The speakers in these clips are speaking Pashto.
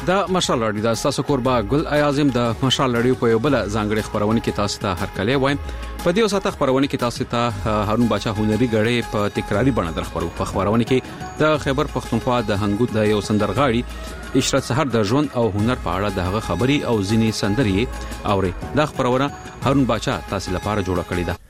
د مشال رادیو د تاسو قربا ګل اعظم د مشال رادیو په یو بل ځانګړي خبرونه کې تاسو ته هرکلی وایم. په دې وساته خبرونه کې تاسو ته هارون باچا هنري غړې په تکراری بڼه درخبرو. په خبرونه کې د خیبر پختونخوا د هنګو د یو سندرغاړي اشرت سحر د ژوند او هنر په اړه دغه خبري او ځینی سندري اوري. دا خبرونه هارون باچا تاسو لپاره جوړه کړې ده.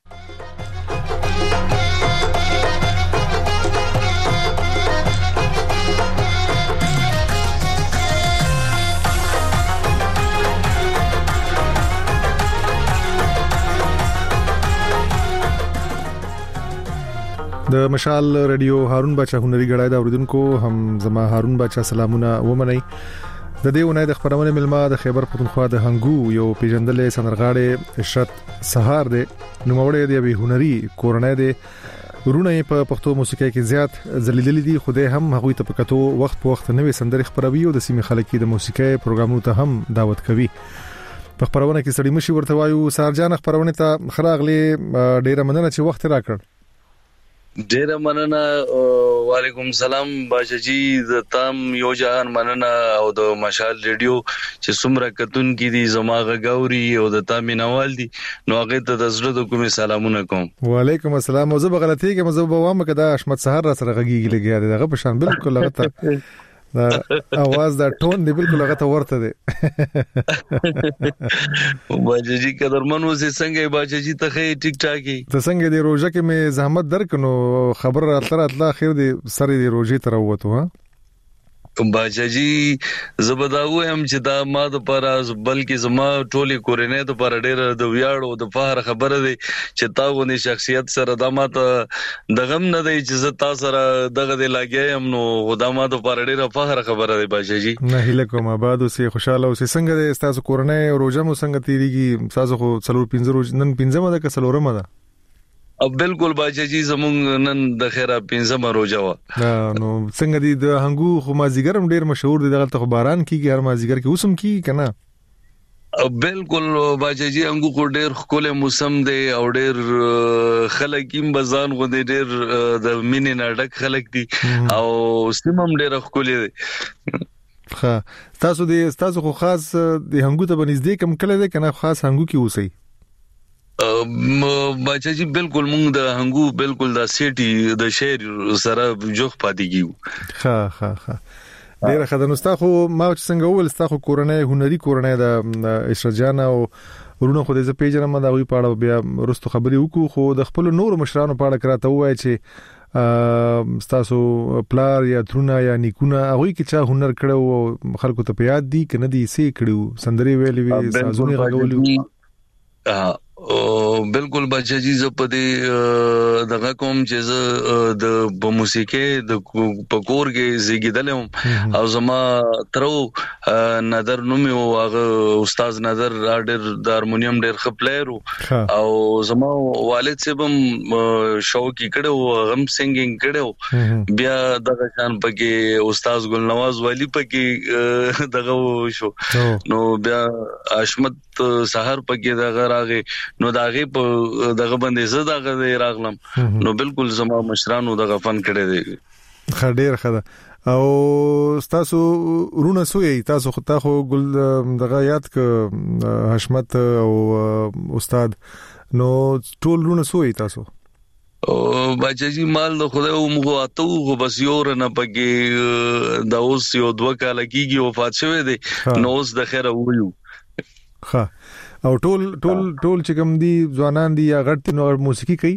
د مشال رادیو هارون باچا هنري غړای دا اوریدونکو هم زما هارون باچا سلامونه ومنئ. د دې ونې د خبرونه ملما د خیبر پختونخوا د هنګو یو پیژندلې سندرغاړي اشرت سحر د نوموړی دی هنري کورنۍ دی ورونه په پښتو موسیقي کې زیات ځلیدلې دي. خوده هم هغوی ته پکاتو وخت په وخت نوې سندري خبروي او د سیمې خلکو د موسیقي پروګرامونو ته هم دعوت کوي. په خبرونه کې سړی مشي ورته وایو. سارجان خبرونه ته خراغلي ډیره مننه چې وخت راکړ. ډیره مننه. وعلیکم سلام باشا جی. د تام یو جهان مننه او د مشال ریډیو چې څومره کتون کې دي زماغه غوري او د تامینوال دي نو هغه ته د زړه د کومې سلامونه کوم. وعلیکم السلام. او زه بغلطي کې مزه بوام کدا اشمت سحر را سره غږیږي لګیا دی دغه په شان بالکل هغه دا आवाज دا ټون دی بالکل هغه ته ورته دی. باجی جی قدرمن وسه څنګه باجی جی ته ټیک ټاکي ته څنګه دی روزه کې مې زحمت درکنو خبر راتله خیر دی سره دی روزي تر وته ها باجی جی زبداو هم چې دا ما د پاره بلکې زما ټولي کورنۍ ته پر ډېر د ویاړ او د فخر خبره دی چې تاغونی شخصیت سره د ماته د غم نه دی چې زه تاسو سره دغه دی لاګیم نو خدامه د پر ډېر فخر خبره دی باجی جی. نه هله کوم آباد اوسې خوشاله اوسې. څنګه دی تاسو کورنۍ روزه مو څنګه تیریږي؟ تاسو خو څلور 15 روز نن 15 ده که څلورمه ده؟ بالکل باجی جی زمونږ نن د خیره 15 روزه وا. نو څنګه دي د هنګو خو مازیګرم ډیر مشهور دي دغه ته باران کیږي هر مازیګر کې اوسم کی کنه؟ بالکل باجی جی هنګو خو ډیر خپل موسم دی او ډیر خلک هم بزان غو دي ډیر د مینې نړک خلک دي او سیمم ډیر خپل دي. ها تاسو خو خاص د هنګو ته بنځدې کم کله ده کنه خاص هنګو کې اوسئ؟ باچا جی بالکل مونږ د هنګو بالکل د سیټي د شهر سره جوخ پاتې کیو. ها ډیره خدانستا خو ما څنګه ول ستا خو کورنۍ هنري کورنۍ د اشرت جان او ورونه خو دې پیژنم دا وی پاړه بیا رستو خبري وکړو خو د خپل نور مشرانو پاړه کراته وای چې تاسو پلار یا ترونه یا نیکونه هغه کې چا هنر کړو خلکو ته پیاد دي کنه دي سي کړو سندري ویلي وی سازونه غوولي. بالکل بچا جی ز په دې دغه کوم چې د موسیقي د پکور کې زیږیدلم او زما ترو نظر نومي او هغه استاد نظر ډېر د هارمونیم ډېر خپلېرو او زما والد سبم شوقي کړو غم سنگینګ کړو بیا دغه شان پکې استاد ګل نواز والی پکې دغه شو نو بیا اشمت سحر پکې دغه راغی نو داغه په دغه باندې زه دغه راغلم نو بالکل زما مشرانو دغه فن کړی دی. خډیر خدا او تاسو رونه سوې تاسو خو ګل دغه یاد ک حشمت او استاد نو ټول رونه سوې تاسو او بچی جی مال د خدای او مغو اتو خو بس یور نه پکې دا اوس یو 2 کال کېږي وفات شوه دی نو اوس د خیره ویو. ها او ټول چې کوم دي ځوانان دي یا غټ نو موسیقي کوي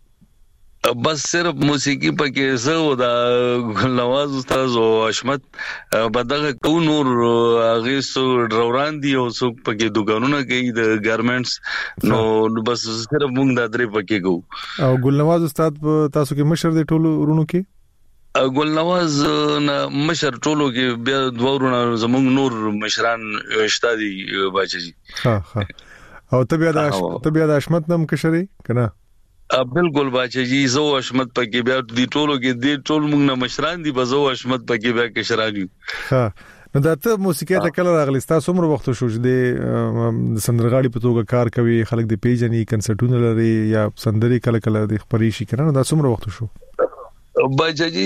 بس صرف موسیقي پکې زو دا ګل نواز استاد او اشمت بدغه کو نور هغه سو ډروران دي او سو پکې دکانونه کوي د ګارمنټس نو بس صرف موږ دا درې پکې کو. او ګل نواز استاد تاسو کې مشر دي ټولو ورونو کې؟ ګل نواز مشر ټولو کې بیا دوورونه زموږ نور مشران شته دي باچا جی. ها او ته بیا د اشمت نم کشري کنه؟ بالکل باچا جی زو اشمت پکې بیا دی ټولو کې دی ټول موږ نه مشران دي بزو اشمت پکې بیا کشران دي. ها نو دا ته موسیقي ته کله راغلی تاسو عمر وخت شو چې د سندرغاړي په توګه کار کوي خلک د پیژني کنسرټونه لري یا سندري کله د خبري شي کنه دا څومره وخت شو؟ باجی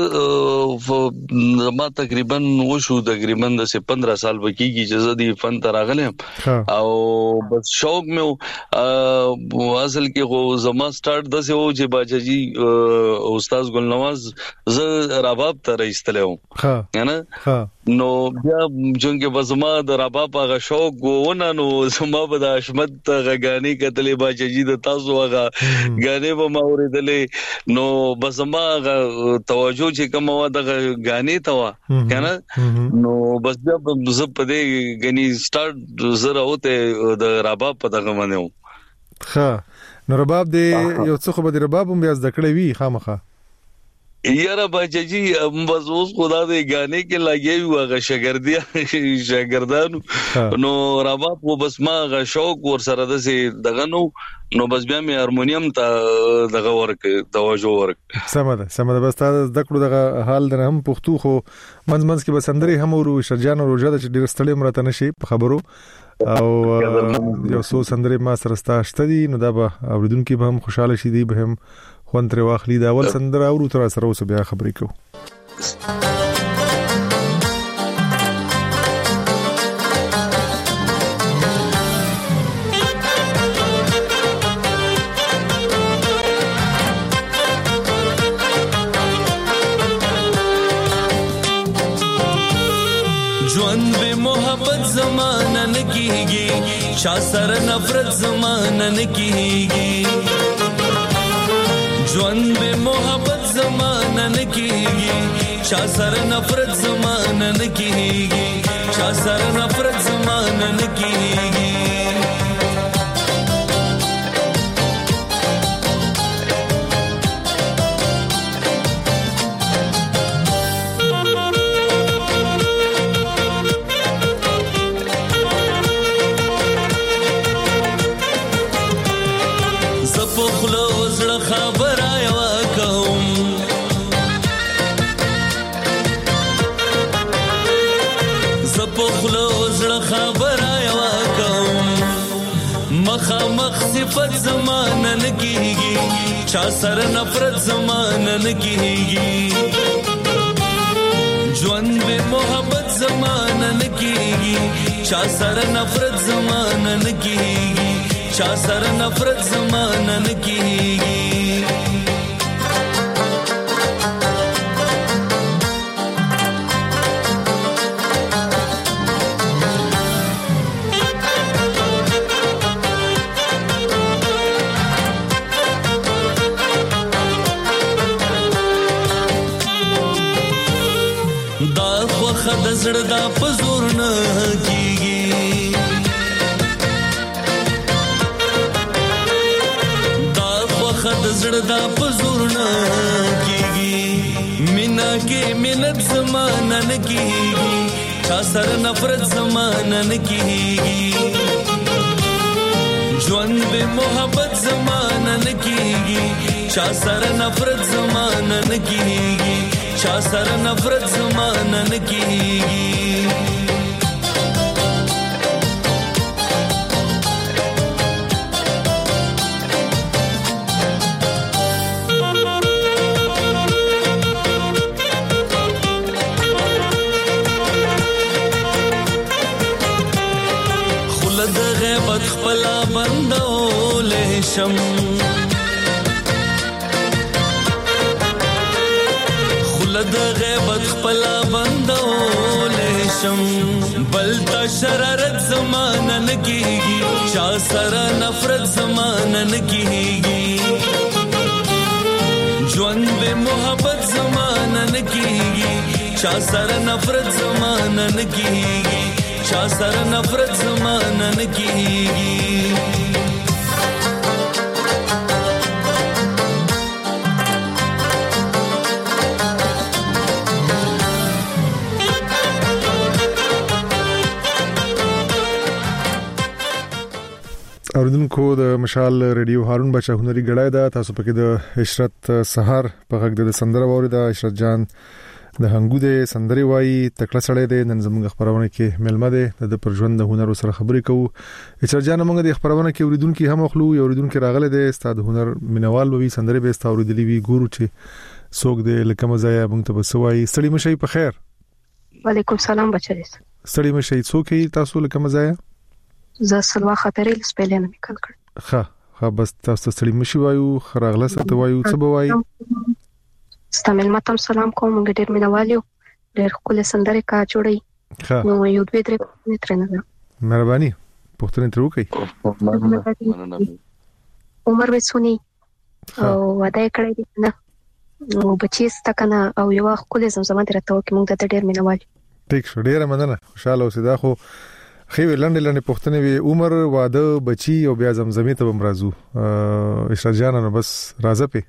ما تقریبا وشو تقریبا د 15 سال بکیږي چې زه د فن تراغلم او بس شوق مې اصل کې خو زما سٹارټ د سه و چې باجی استاد ګلنواز ز رباب ته راستلم نه نو بیا جونګه بزما د رباب هغه شوق ونه نو زما به د حشمت غاګانی کتلې باجی د تاسو هغه غانې به ما اوریدلې نو بزما توجه چې کوم و د غانې ته و کنه نو بس بیا زه په دې غني سٹارټ زره وته د رباب په دغه باندې ښه نو رباب دې یو څه خو به رباب هم بیا ذکرې وی خامخه یاره باجی بس اوس خدا دې غانې کې لګي وغه شاګردانو نو رباب خو بس ما غ شوق ور سره دغه نو بس بیا مې هارمونیم ته دغه ورک توجه ورک سمده بس تاسو د کړو دغه حال نه هم پښتو خو منځ کې بسندري هم ورو شرجان ورو جده چې ډیر ستړي مرته نشي په خبرو او یو څو سندري ما سره ستاسو دي نو دا به اوریدونکو به هم خوشاله شي دي به هم خوان تر واخلي دا اول سندره او تر سره اوس بیا خبرې کوو ژوند به محبت زمانہ نکیږي چا سره نفرت زمانہ نکیږي ژوند به محبت زمانہ نکیږي چا سره نفرت زمانہ نکیږي چا سره نفرت زمانہ نکیږي صفت زمانہ نکیږي چا سره نفرت زمانہ نکیږي ژوند به محبت زمانہ نکیږي چا سره نفرت زمانہ نکیږي چا سره نفرت زمانہ نکیږي د زړه دا پزور نه کیږي دا وخت د زړه دا پزور نه کیږي مینا کې مینت زمانہ نه کیږي چا سره نفرت زمانہ نه کیږي ژوند به محبت زمانہ نه کیږي چا سره نفرت زمانہ نه کیږي چا سره نفرت زمانہ نکیږي خلد غیبت خپلا بندول شم د غیبت خپلا بندول شم بلتا شرارت زمانہ نکیږي چا سره نفرت زمانہ نکیږي ژوند به محبت زمانہ نکیږي چا سره نفرت زمانہ نکیږي چا سره نفرت زمانہ نکیږي اوریدونکو د مشال ریډیو هارون بچا هنري غړای دا تاسو پکې د عشرت سحر په غږ د سندره ووري دا عشرت جان د هنګو د سندري وای تکړه سړی دی نن زموږ خبرونه کې ملمه ده د پرژوند د هنر سره خبرې کوو عشرت جان موږ د خبرونه کې اوریدونکو هم خلو اوریدونکو راغله د استاد هنر مینوال وی سندري به استاد اوریدلی وی ګورو چې څوک دې لکه مزایا مونږ ته بسوي. ستړي مشي په خیر. وعلیکم سلام بچی. ستړي مشي څوک تاسو لکه مزایا؟ زه سلوا خطرې سپیلنه نکل کړ. ها بس تاسو ستړي مشي وایو خراغله ستو وایو څه بوای؟ ستامل ماتم سلام کوم ډېر مینوالو ډېر خپل سندره کا جوړي. نو یو دوی درې ترنه مهرباني پوښتنه تر وکي. عمر وسونی او ودا کړی دی نه نو بچی ستکنه او یو خپل زمزمه درته وکي مونږ ته ډېر مینوالو. ټیک شو ډېر مننه خوشاله اوسې. دا خو خې لنډه پوښتنه وی عمر واده بچی او بیا زمزمه ته بمرازو اشرا جان نو بس راځه په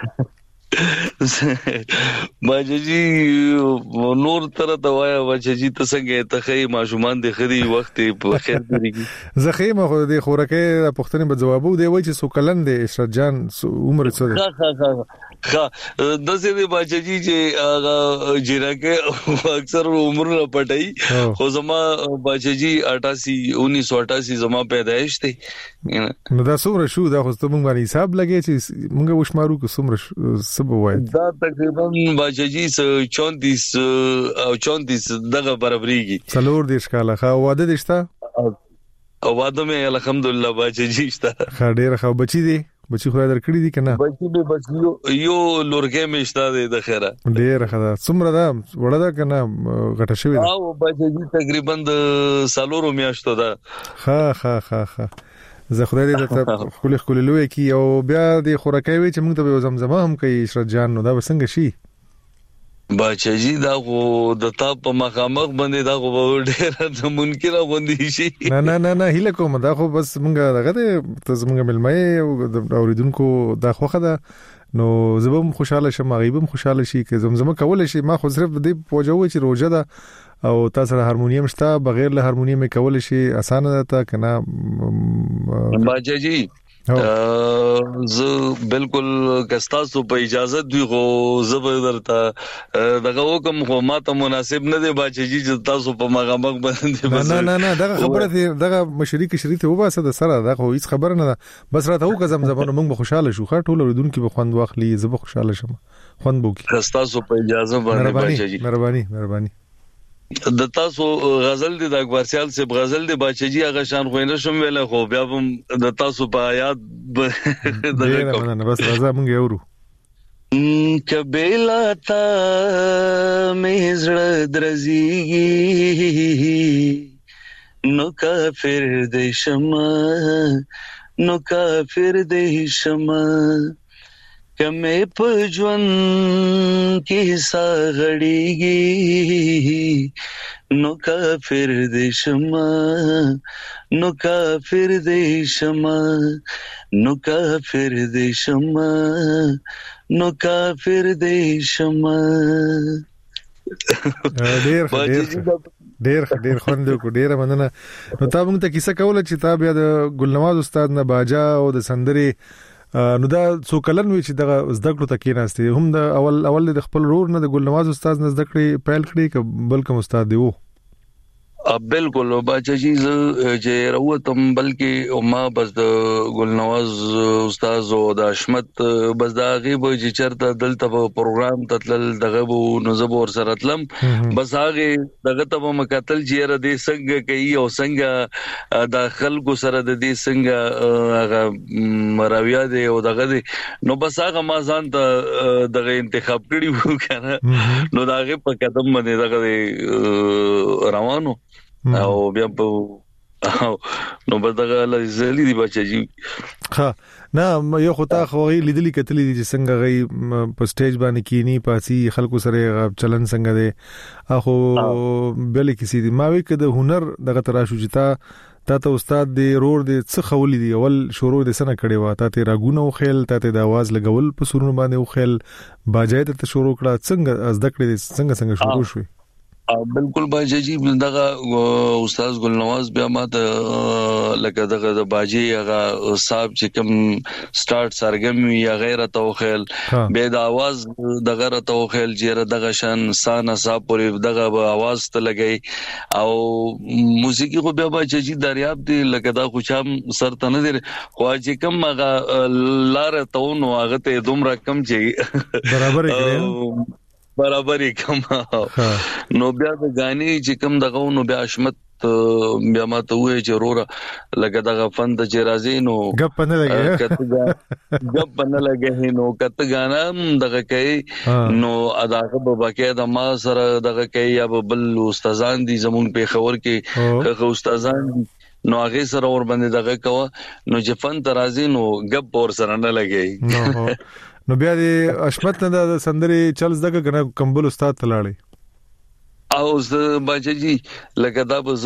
باجی نور تر دوايا باجی ته څنګه ته خې ماشومان د خري وخت په خیر دیږي زخیمه خو د خورکه پوښتنه به جوابو دی وای چې سو کلن دی اشرا جان عمر څه دی؟ دسه دی باجی چې جیرکه اکثر عمر نه پټای خو زما باجی 1988 زما پیدائش دی. نو دا څومره شو دا خو ته مونږ باندې حساب لګی چې مونږ وشمارو کو څومره سبوای؟ دا تقریبا باجی 34 دغه برابرېږي. څلور دیش کاله خو واده دشته او واده مې الحمدلله باجی شته. ډېر خو بچی دی بچی خو درکړی دي کنه؟ بچی به بس یو لورګه مشته دی د خیره. ډېر خدا څومره دا وړه دا کنه غټه شوی دی؟ او باجی تقریبا د سالورو میاشتو ده. ها زه خدای دې ته خپل لوي کی او بیا د خورکای وی چې موږ ته زمزمه هم کوي اشرت جان نو دا وسنګ شي باچاجي دا غو د تا په مخامخ باندې دا غو ډېر ممکن غوندي شي. نه هیله کوم دا خو بس موږ دغه ته زموږ ملمای او اوریدونکو دا خوخه ده نو زبم خوشاله شم غیبم خوشاله شي که زمزمه کول شي. ما خو صرف دې پوجو چې روزه ده او تاسو سره هارمونیم شته بغیر له هارمونیم کول شي اسانه ده کنه باجاجي زه بالکل کستاسو په اجازه دی خو زبردرته دغه حکم خو ماته مناسب نه دی باجاجي چې تاسو په مغامغ باندې نه دغه خبره دی دغه مشرک شریته وباسه د سره دغه هیڅ خبر نه بس راته وکړم زمزمه موږ خوشاله شو خاطر ټول ورودونکو په خوند واخلي زه خوشاله شم خوند بوکي کستاسو په اجازه باندې باجاجي مهرباني د تاسو غزل دی د اکبر سیال سے غزل دی باچجی هغه شان خوینه شوم ویل خو بیا هم د تاسو په یاد دغه نه بس راځه مونږ یورو کبیلا تا مزړه درزیږي نو کافر دې شمه کمه په ژوند کې ساغړیږي نو کافر دې شمه ډېر خوند کو ډېر مننه. نو تا موږ ته کیسه کوله چې تا بیا د ګلنواز استاد نه باجا او د سندري نو دا څو کلن وی چې دغه زده کړو تکې نهسته هم د اول د خپل رور نه د ګلنواز استاد نه زده کړې پیل کړې ک بلکې استاد دی وو بالکل باچاجي چې راوتم بلکې ما بس د ګلنواز استاد او د حشمت بس دا غیب چې چرته دلته پروګرام تتل دغه نو زبور سره تلم بس هغه دغه ته مکتل چې را دې څنګه کوي او څنګه د خلکو سره د دې څنګه هغه مراویا دی او دغه دی نو بس هغه ما ځان ته دغه انتخاب کړی وو کنه نو دغه په قدم باندې دغه روانو او بیا په نو بدغه لزلی دی بچی ها نه یو خطا خو لیدلی کتلی دي چې څنګه غي په سټیج باندې کینی پاسي خلکو سره چلن څنګه دی اخو بل کسی دی ما وی کده هنر دغه تراشو جتا ته استاد دی رور دی څه خولې دی اول شروع د سنه کړي وا ته راګونه خل ته د आवाज لګول په سرونو باندې خل باجای ته شروع کړه څنګه از دکړه څنګه شروع شوې بالکل باجی جی دغه استاد ګل نواز بیا ماته لکه دغه د باجی هغه صاحب چې کوم سٹارټ سرګم یا غیره توخیل به د आवाज دغه توخیل چې دغه شان سانا صاحب پورې دغه आवाज ته لګي او موسیقي خو بیا باجی جی دریاب دی لکه دا خوشام سر ته نه دی خو چې کوم هغه لار ته نو هغه ته دومره کم چې برابر کړی برابرۍ کم نو بیا د غاني چې کوم دغه نو بیا اشمت بیا ماته وې چې رورا لکه دغه فن د چې راځي نو غپ نه لګي غپ نه لګي نو کته غانا دغه کوي نو اداګه په باقاعده ما سره دغه کوي یا بل استادان دي زمون په خبر کې استادان نو هغه سره ور باندې دغه کوه نو جفن ترازی نو غپ اور سره نه لګي نو بیا د اشمت نه د سندري چل زده کنه کمبل استاد تلاړي او زه باجی جی لکه دا بز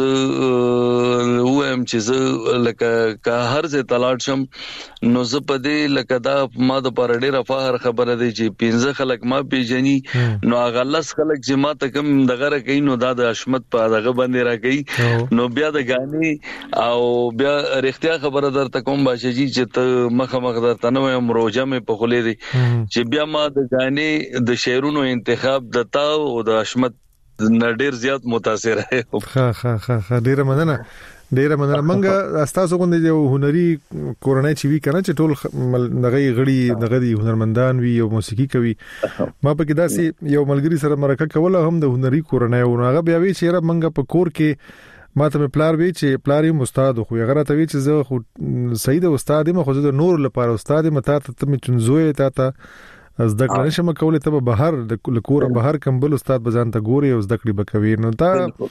وم چې لکه که هر څه تلاړ شم نو زه پدې لکه دا ما د پر ډیره فخر خبره دی چې 15 خلک ما پیژني نو غلس خلک چې ما ته کوم دغه کوي نو دا د اشمت په دغه باندې را کوي نو بیا د غاني او بیا رښتیا خبره درته کوم باجی جی چې ته مخ درته نو امروجه مې په خولې دي چې بیا ما د غاني د شعرونو انتخاب دتا او د اشمت ډیر زیات متاثر ہے ها ډیر مننه منګه تاسو کوم دی هنري کورنۍ چې وی کنه چې ټول دغه غړي دغه دي هنرمندان وی او موسیقي کوي ما په کې داسي یو ملګری سره مرکه کوله هم د هنري کورنۍ او هغه بیا وی چې را منګه په کور کې ما ته پلار وی چې پلار یې استاد خو هغه ته وی چې زه خو سید استاد ما خو د نور لپاره استاد متا ته مې چنزوي تا از د کړه نشم کولای ته بهر د کور بهر کمبل استاد بزان ته ګوري او د کړي بکوي نو تا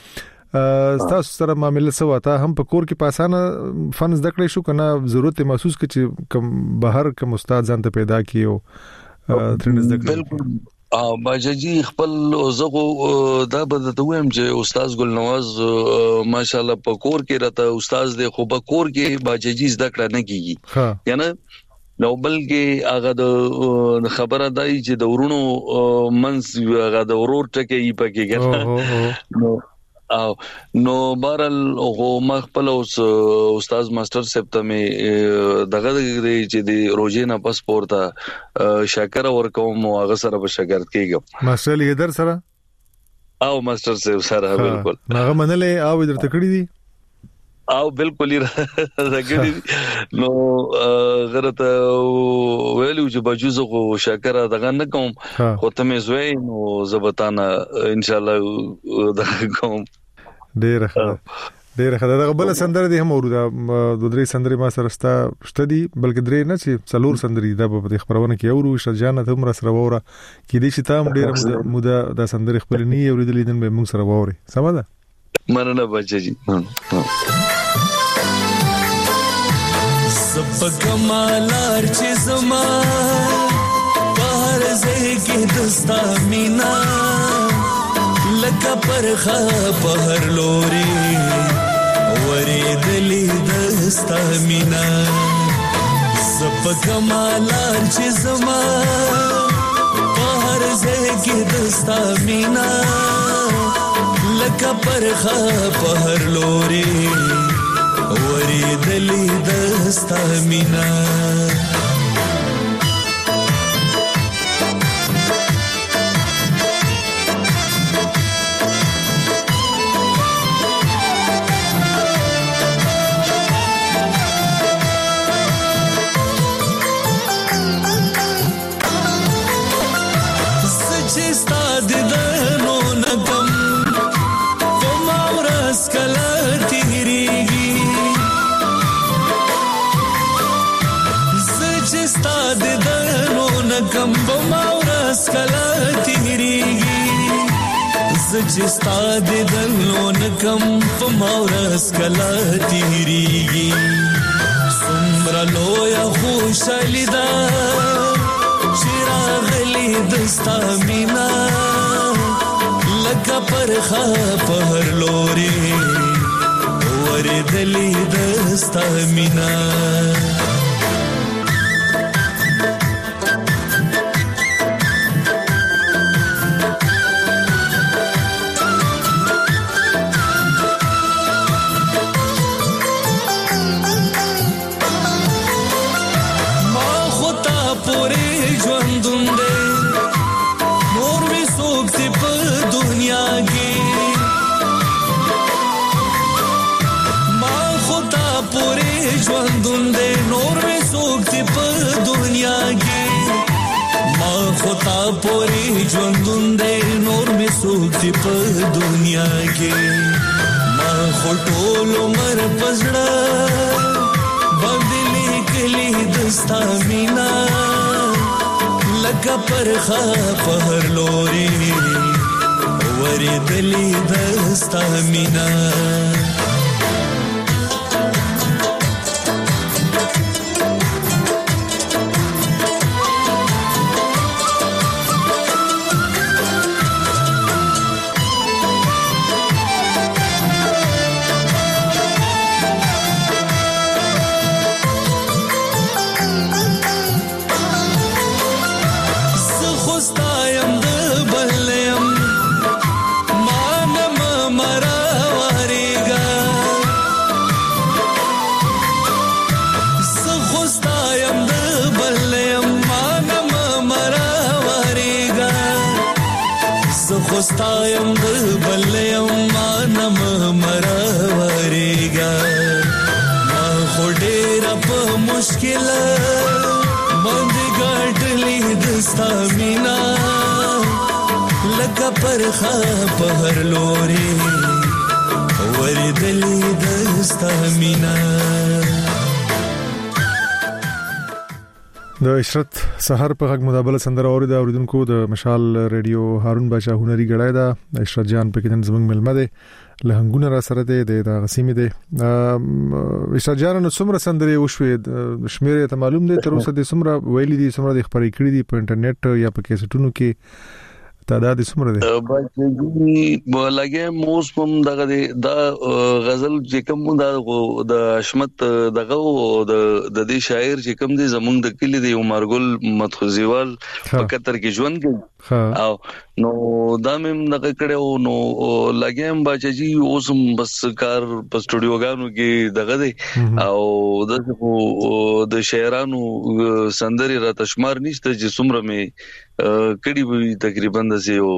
تاسو سره معاملې سوا تا هم په کور کې پاسانه فن د کړي شو کنه ضرورت محسوس کړي چې کم بهر کم استاد ځان ته پیدا کیو ترنځ د بالکل باجی جی خپل زغو دا بدته ويم چې استاد ګل نواز ماشاءالله په کور کې راته استاد دی خو په کور کې باجی جی زده کړه نه کیږي یعنی نو بلکې هغه د خبره دای چې د ورونو منس هغه د ورور ټکي پکې ګټه نو بارل هو مخبل اوس استاد ماستر صاحب ته مې دغه چې د روزینه پاسپورت شاکر ورکوم او هغه سره به شاګرد کېږم ماستر لیدر سره او ماستر صاحب سره بالکل هغه منلې او درته کړی دي او بالکل راګړي نو غرته ویلو چې بجوزه خو شاکر دغه نه کوم خو ته مې زوی نو زبطانه ان شاء الله دغه کوم ډیر ښه دغه بل سندره دي هم اورودا د درې سندري ما سره شته دي بلکې درې نه چې څلور سندري د په خبرونه کې اورو شجانه هم را سره وره کې دي چې تام ډیر موده د سندري خپل نه اوریدلې دن به موږ سره ووري سمه ده مننه بچی جی سب کمالار چې زما بهر زه کې دستا مینا لکه پرخه بهر لوري ورېدلې دستا مینا سب کمالار چې زما بهر زه کې دستا مینا لکه پرخه بهر لوري ورېدلې دستا مینا چې ستاد دلو نکم په مورس کلا تیریږي سمرا لویا خوشالي دا چراغلی دستا مینا لکه پرخه پر لوري ورېدلې دستا مینا پوری ژوندون دې نور می سوک دی په دنیا کې ما خټول عمر پزړه باندې لیکلي دستا مینا لکه پرخه په هر لوري ورېدلې دستا مینا خوستایم د بلیم مانم مرورېګا ما خو ډېر په مشکل باندې ګټلې دستا مینا لکه پرخه په هر لوري ورېدلې دستا مینا د عشرت سحر په غږ مدابله سندره اوري دا اوریدونکو د مشال ریډیو هارون بچا هنري غړای دا عشرت جان په کې نن زمنګ ملمه ده لهنګونه را سره ده د غسیمه ده عشرت جان نو څومره سندره وشوي شمیره ته معلوم ده تر اوسه د څومره ویلي دي څومره د خبرې کړې دي په انټرنیټ یا په کیسټونو کې تعداد څومره ده لګي موس پم دغه د غزل چې کوم د حشمت دغه د دې شاعر چې کوم دي زمونږ د کلی دی عمر ګل مدخوزیوال په قطر کې ژوند کوي او نو دا مم دغه کړو نو لګیم باچجی اوسم بس کار په سټوډیوګانو کې دغه دی او د شاعرانو سندري را تشمار نشته چې څومره می کړي وي تقریبا د یو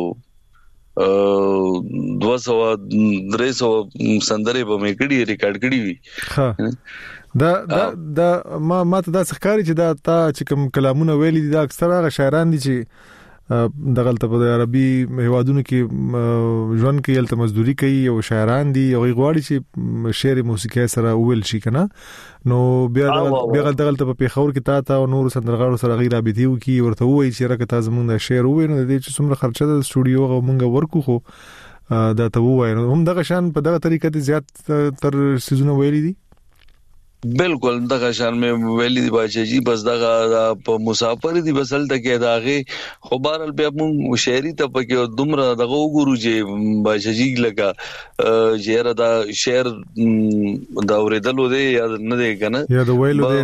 200-300 سندري به مې کړي ریکارډ کړي وي دا ما ته دا ښکاری چې دا تا چې کوم کلامونه ویلي دي دا اکثره شاعران دي چې دغلت په عربي هوادونو کې ژوند کوي الته مزدوري کوي او شاعران دي او غواړي چې شعر موسیقي سره ویل شي کنه نو بیا دغلت په پیښور کې تا او نور سندرغاړو سره غیر رابطي وکي ورته وایي چې راکته زمونږ شعر ویني د دې چې څومره خرچه د سټوډیو او مونږ ورکو خو دا ته وایي هم دغه شان په دغه طریقه دي زیات تر سيزونه ویلي دي بالکل دغه شان مې ویلي دی باچجی بس دغه په مسافر دی بسل تکي داغه خبرل بیا مون شهري ته پکې دومره دغه وګورو چې باچجی لګه جهره دا شهر دا اوریدلو دی یا نه دی کنه یا دا ویلو دی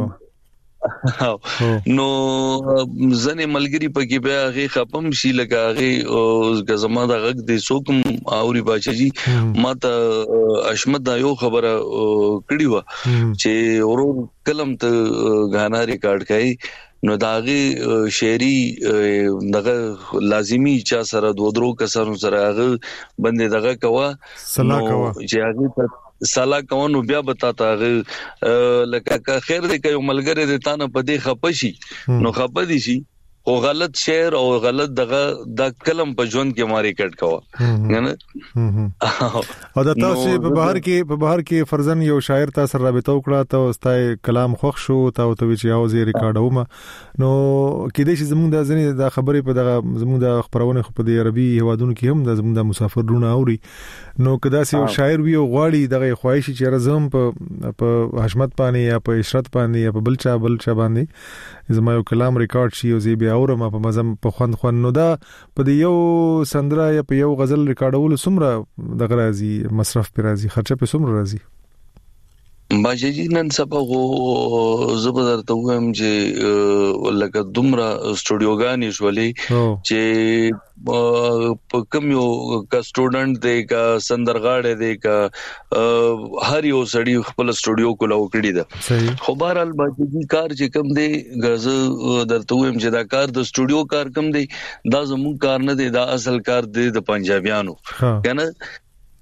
نو زنه ملګری پکې بیا هغه خپم شي لګاغه او زما د غږ د سوکم اوري باچجی ماته اشمت دا یو خبره کړی و چې ورو کلم ته غانا ریکارډ کړي نو داغه شعري دغه لازمی چا سره دوه کسانو سره هغه بندې دغه کوا صلاح کوا چې هغه سالا کوونو بیا بتاتا لکه خیر دې کوي ملګری دې تانه پدې خپشي نو خپدي شي او غلط شعر او غلط دغه د کلم په ژوند کې ماري کټ کوا نه او دا تاسو په بهر کې فرضاً یو شاعر تاسو رابطه وکړه ته واستای کلام خوښ شو ته چې یو زی ریکارډوم نو کېدې چې زموږ د ځنې د خبرې په دغه زموږ د خبرونه خو په عربي هوادونو کې هم د زموږ د مسافرونو اوري نو کدا سي یو شاعر وی او غواړي دغه خواهش چې رزم په حشمت باندې یا په عشرت باندې یا په بلچا باندې زما یو کلام ریکارډ شي او زی بیا اورم په مزم په خوند نو دا په یو سندره یا په یو غزل ریکارډول سمره دغه راځي مصرف پر راځي خرچه په سمره راځي باجی نن سبا غو زبر ته ویم چې لکه دومره سټوډیوګانی شولې چې په کوم یو کا سټوډنټ دی کا سندرغاړی دی کا هر یو سړی خپل سټوډیو کولاو کړی دا خو بهرحال باجی کار چې کوم دی غز درته ویم چې دا کار د سټوډیو کار کوم دی دا زموږ کار نه دی دا اصل کار دی د پنجابیانو کنه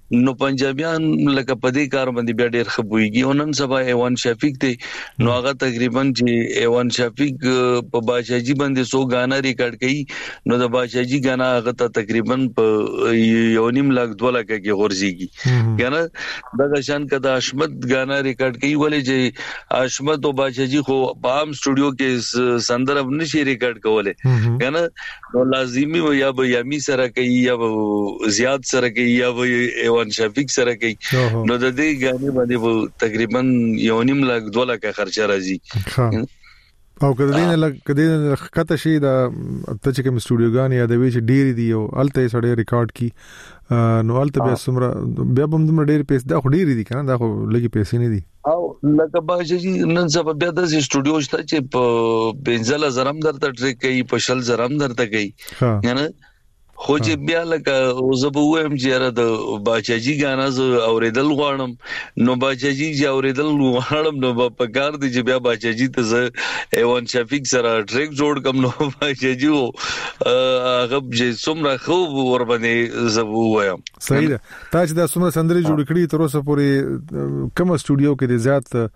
نو پنجابیان لکه پدې کار باندې بیا ډېر خبويږي او نن سبا ایوان شفیق ته نو هغه تقریبا چې ایوان شفیق په بادشاہجي باندې 100 غانا ریکارډ کړي نو د بادشاہجي غانا هغه ته تقریبا په 1.5 لک 2 لک کې غورځيږي کنه دا شان کده اشمت غانا ریکارډ کړي ولې چې اشمت او بادشاہجي خو په عام سټوډیو کې سندرب نشي ریکارډ کوله کنه نو لازمي یا به یامي سره کوي یا به زیات سره کوي یا به ایوان شفیق سره کوي نو د دې غاني باندې تقریبا 1.5 لک 2 لک خرچه راځي او کله کته شي دا ته چې کوم سټوډیو غاني یا د وی چې ډيري دی او الته سړی ریکارډ کی نو الته بیا سمره بیا هم د ډېر پیسې دا خو ډېری دي کنه دا خو لګي پیسې نه دي او لکه باجی نن سبا بیا د سټوډیو شته چې په 15000 هم درته ټریک کوي په 10000 هم درته کوي یعنی خو چې بیا لکه زبوم چې را د باچاجي غانا ز اوریدل غواړم نو باچاجي چې اوریدل غواړم نو په کار دي چې بیا باچاجي ته ز ایوان شفیق سره ټریک جوړ کوم نو باچاجي وو هغه چې څومره خو ور باندې زبوم صحیح ده تا چې د څومره سندري جوړ کړی تر اوسه پورې کوم سټوډیو کې د زیات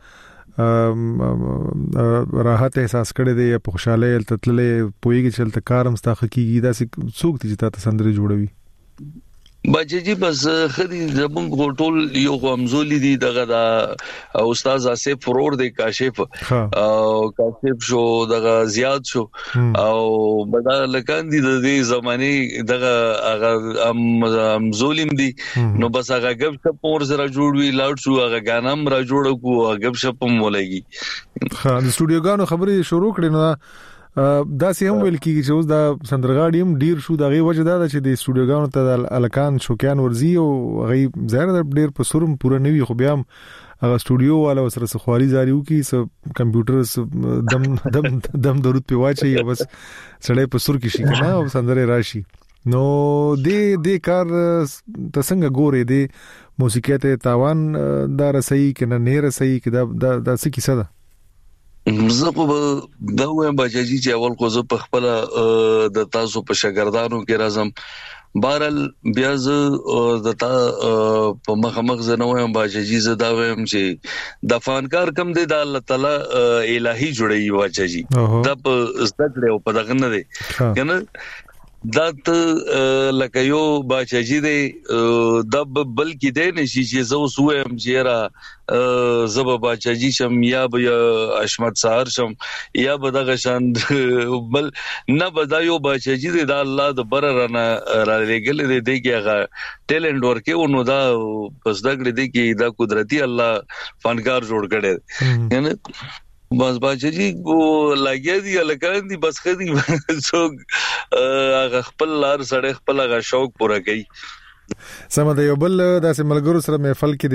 راحت احساس کړی دی په خوشاله تللې پويږي چې تل کارم ستا حقيقي دا څوک دي چې تاسو سندري جوړوي باجی بس خدي زمون ټول یو غمزولي دي دغه دا استاد اسف فرور دی کاشف او کاشف شو دغه زیات شو او بدل لکان دي د دې زماني دغه هغه ظلم دي نو بس هغه غب شپ اور سره جوړوي لاوډ شو هغه غانم را جوړ کو غب شپ مولېږي ها د سټوډیو غانو خبري شروع کړي نو دا سیم ویل کیږي چې اوس دا سندرغاډیم ډیر شو دغه وجه دا چې د سټوډیو غاونو ته الکان شوکیان ورزي او غي زهر ډیر په سرم پوره نوي خو بیا هغه سټوډیو والا سره سخوالي زاریو کی س کمپیوټر دم درود په واچي بس سړی په سر کې شي کنه او سندره راشي نو دې کار تاسو ګوري دې موسیقي ته تاوان دا رسي کنه نه رسي کدا دا څه کیسه ده زه خو دا وایم باجی چې اول خو زه په خپل د تاسو په شاګردانو کې راځم بهرل بیا زه د تا په مخمخ زه نو وایم باجی زه دا وایم چې د فنکار کم دی د الله تعالی الہی جوړي واچي دا په زړه او په دغه نه دی کنه دا ته لکه یو باچاجي دی د بلکې دی نشي چې زه وسوم چې را زب باچاجي شم یا به اشمت سحر شم یا به دغه شان بل نه بدایو باچاجي دی د الله د بر رانه را لګل دی کې هغه ټیلنت ورکه ونو دا پس دغه دی کې دا قدرتي الله فنکار جوړ کړي یعنی بس باجی کو لګیا دي الکان دي بس خدي څوک هغه خپل لار سره خپل هغه شوق پوره کوي سم د یو بل داسې ملګرو سره محفل کې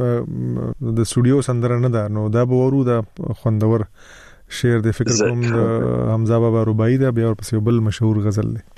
د سټوډیو سندره نه ده نو دا به ورو د خوندور شعر د فکر کوم د حمزه بابا رباعي دا بیا ورپسې یو بل مشهور غزل دی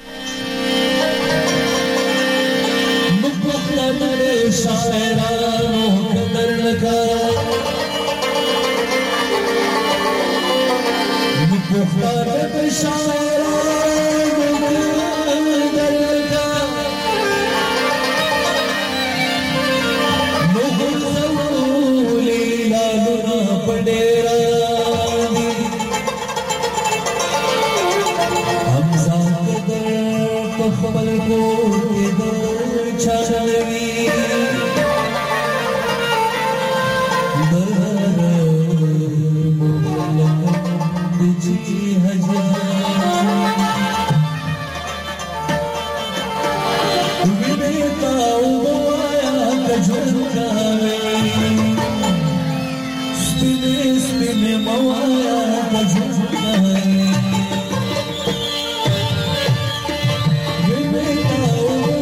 Oh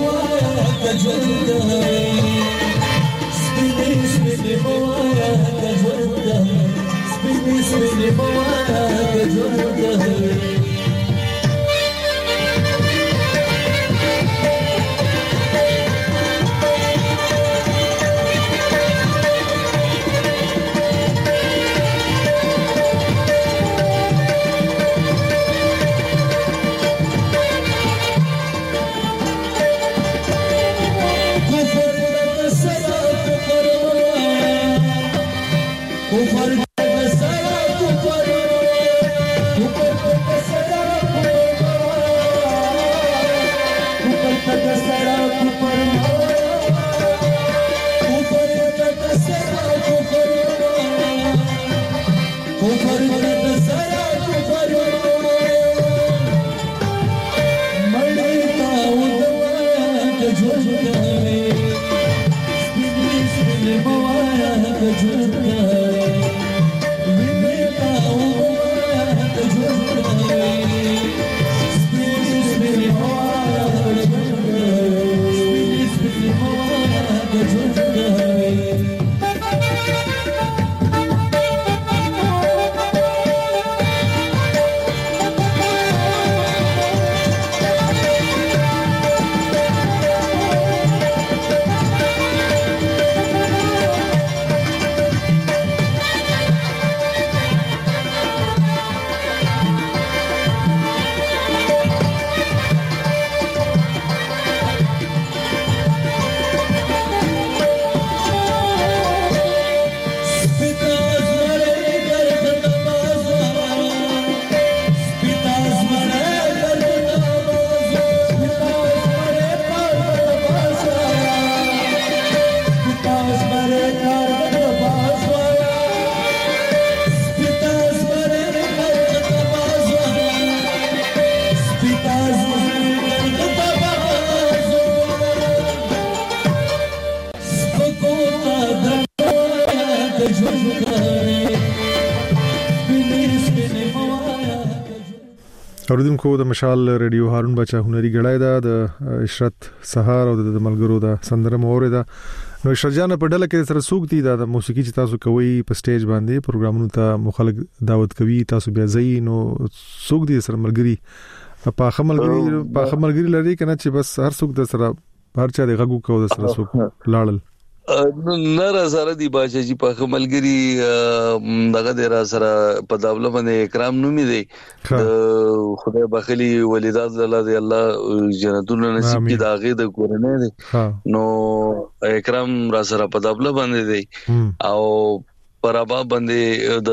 اوریدونکو د مشال ریډیو هارون بچا هنري غړای دا د اشرت سهار او د ملګرو دا سندره موریدا نو شرجانه په ډله کې سره سوق دي د موسیقي چې تاسو کوي په سټیج باندې پروګرامونو ته مخالف دعوت کوي تاسو بیا ځای نو سوق دي سره ملګري په خملګري لري کنه چې بس هر څوک د سره هر چا د غږو کو د سره سوق لاړل نه را سره دی باچا جی په خملګری دغه د را سره په داوله باندې اکرام نومي دی خدای بخلی ولیدات الله جنتونه نصیب کی داغه د کورنۍ دی نو اکرام را سره په داوله باندې دی او پرابا باندې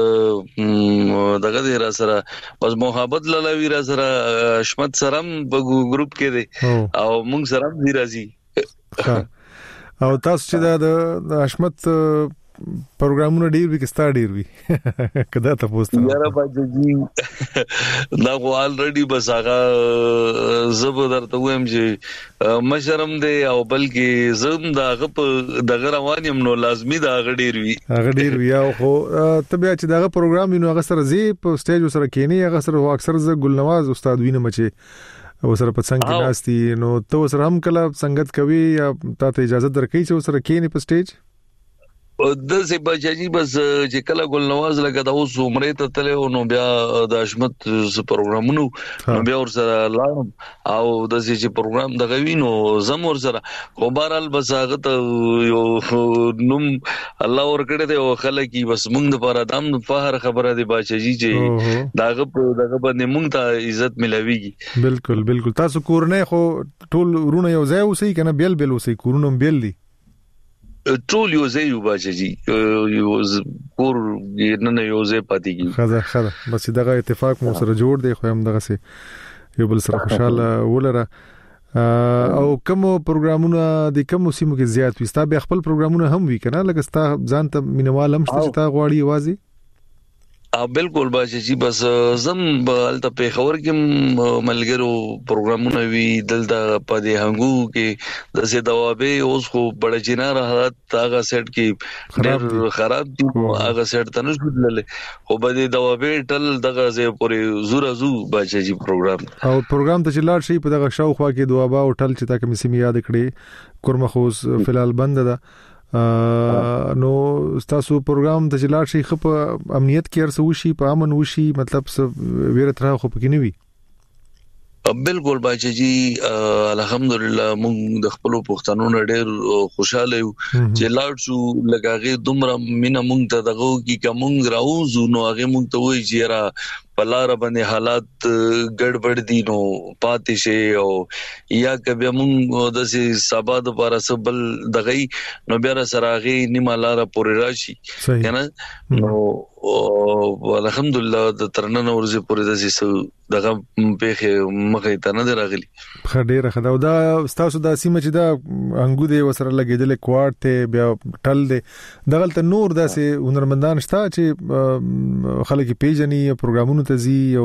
د دغه د را سره بس محبت للاوی را سره اشمت سرم په ګروپ کې دی او مونږ سره دی راځي او تاسو چې د حشمت پروګرامونه ډیر وی کستا ډیر وی کدا تاسو ته یاره باجی دا خو الریډي بس هغه زبردر ته ویم چې مشرم دی او بلکې زم دغه روان یم نو لازمی دا غډیر وی او خو تبه چې دغه پروګرام نو هغه سره زی په سټیج سره کینی هغه سره اکثر ز ګلنواز استاد وینم چې او سره په څنګه کې ناشتي نو ته سره هم کله څنګه کوي یا ته اجازه درکې چې سره کېنی په سټیج د څه بچی بس چې کله ګل نواز لګا دا اوس عمره ته تله نو بیا د حشمت پروګرامونو نو بیا ور سره لاړم او د څه پروګرام د غوي نو زم ور سره خو بهرال بس هغه ته یو نوم الله ور کړی دی او خلک بس موږ د پاره دام فخر خبره دی بچی چې داغه باندې موږ ته عزت ملويږي بالکل تاسو کورنۍ خو ټول ورونه یو ځای اوسئ کنه بیل اوسئ کورونه بیل دي ټول یو ځای یو باچی یو کور نه یو ځای پاتېږي خزه بس دغه اتفاق مو سره جوړ دی خو هم دغه سي یو بل سره خوشاله ولره او کوم پروګرامونه د کوم سیمو کې زیات وي ستا به خپل پروګرامونه هم وی کنه لکه ستا ځان ته مینوال هم شته چې تا غواړي وازي بالکل باچی بس زم الته په خبر کې ملګرو پروګرامونه وی دلته په دې هنګو کې د سه دوابه اوس خو بڑا جنار حالت هغه سیټ کې ډېر خراب دي هغه سیټ ته نشو دلل خو په دې دوابه ټل دغه زه پورې زو باچی پروګرام او پروګرام ته چلاړ شي په دغه شاوخوا کې دوابه او ټل چې تا کوم سیمه یاد کړي کورمخوس فلال بند ده نو تاسو پروګرام د جلار شي خپ امنیت کې ارسو شي په امن وشي مطلب ویره تر خو پکې نه وي بالکل باچی الحمدلله موږ د خپل پښتنو ډېر خوشاله یو چې لاړ شو لګاغه دومره مینا موږ ته دغه کی کوم راوځو نو هغه موږ ته وایي چې را پلار باندې حالات ګډوډ دي نو پاتې شي او یا کبه موږ د سبا د لپاره سبل دغه نو بیا سره هغه نیمه لار پورې راشي کنه نو الحمدلله د ترنن ورځې پورې د دغه په مخه ته نه راغلي خډيره خدا دا تاسو د سیمه چې دا انګو دی وسره لګیدل کوارت ته بیا ټل دی دغه ته نور داسې هنرمندان شته چې خلک پیژني پروګرامونو ته زی او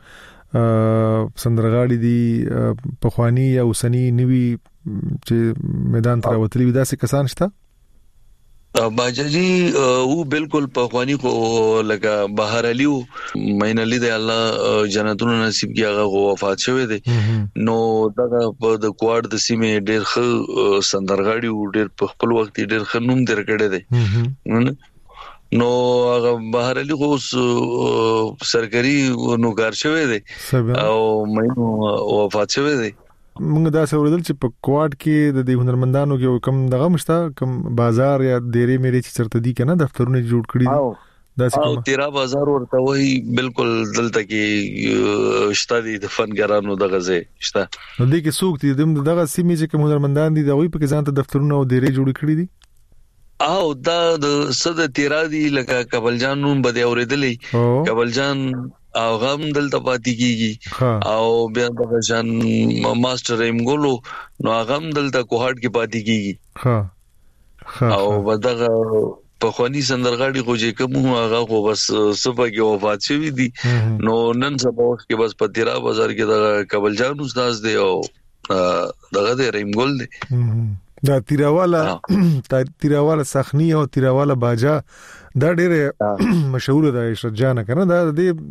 سندرغاړي دي په خواني او سني نوي چې میدان تر وتلی داسې کسان شته باجی او بالکل په خواني کو لگا بهر علیو مین علی دی الله جنتونو نصیب کی هغه وفات شوه دی نو دغه په د کوارد د سیمه ډېر ښه سندرغاړي او ډېر په خپل وخت ډېر ښه نوم درکړی دی نو هغه بهر علی خو سرکاري نوکر شوه دی او مینو وفات شوه دی موږ دا څورېدل چې په کوارد کې د دې هنرمندانو کې کم دغه مشته کم بازار یا ډېرې مېري چې چرته دي کنه دفترونه جوړ کړی دي دا څه تیرا بازار ورته وای بالکل دلته کې شته دي د فنګرانو دغه ځای شته نو دې کې څوک دي دغه سیمې چې کوم هنرمندان دي دا وي په ځان ته دفترونه او ډېرې جوړ کړی دي او دا د صد تیرا دي لکه کابل جان نوم بده اورېدلې کابل جان او غم دلته پاتې کیږي او بیا د ځان ماستر ایمګولو نو غم دلته کوهټ کې پاتې کیږي او بدغه په خواني سندرغاړي خو چې کوم هغه خو بس صفه کې وفات شوی دي نو نن سبا کې بس په تیرا بازار کې د کابل جان استاد دی او دغه د ایمګول دی دا تیراواله سخنی او تیراواله باجا دا ډېر مشهور ده اشرت جان کنه دا د